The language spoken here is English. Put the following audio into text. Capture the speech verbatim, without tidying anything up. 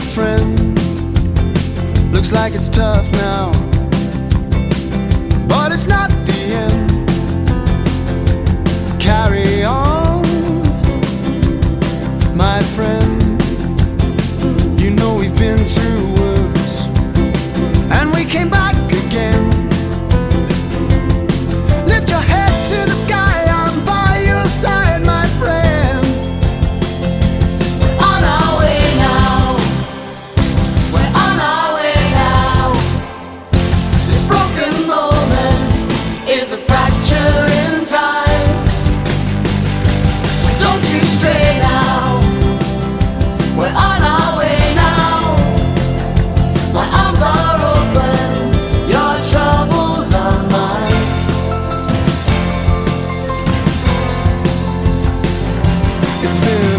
friend. Looks like it's tough now, but it's not the end. Carry on, my friend. You know we've been through worse, and we came back again. Lift your head to the sky, I'm by your side, my friend. On our way now, we're on our way now. This broken moment is a fracture in time. So don't you stray now, we're on our way now. My arms are open, your troubles are mine. It's been